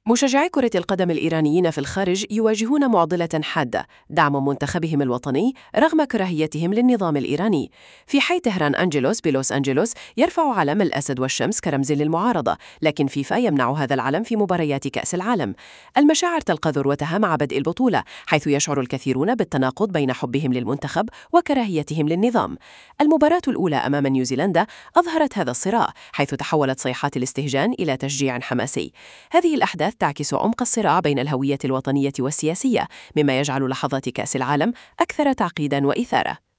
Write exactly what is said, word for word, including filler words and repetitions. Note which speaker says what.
Speaker 1: مشجعي كرة القدم الإيرانيين في الخارج يواجهون معضلة حادة: دعم منتخبهم الوطني رغم كراهيتهم للنظام الإيراني. في حي طهران أنجلوس بلوس أنجلوس يرفع علم الأسد والشمس كرمز للمعارضة، لكن فيفا يمنع هذا العلم في مباريات كأس العالم. المشاعر تلقى ذروتها مع بدء البطولة، حيث يشعر الكثيرون بالتناقض بين حبهم للمنتخب وكراهيتهم للنظام. المباراة الأولى أمام نيوزيلندا أظهرت هذا الصراع، حيث تحولت صيحات الاستهجان إلى تشجيع حماسي. هذه الأحداث تعكس عمق الصراع بين الهوية الوطنية والسياسية، مما يجعل لحظات كأس العالم أكثر تعقيداً وإثارة.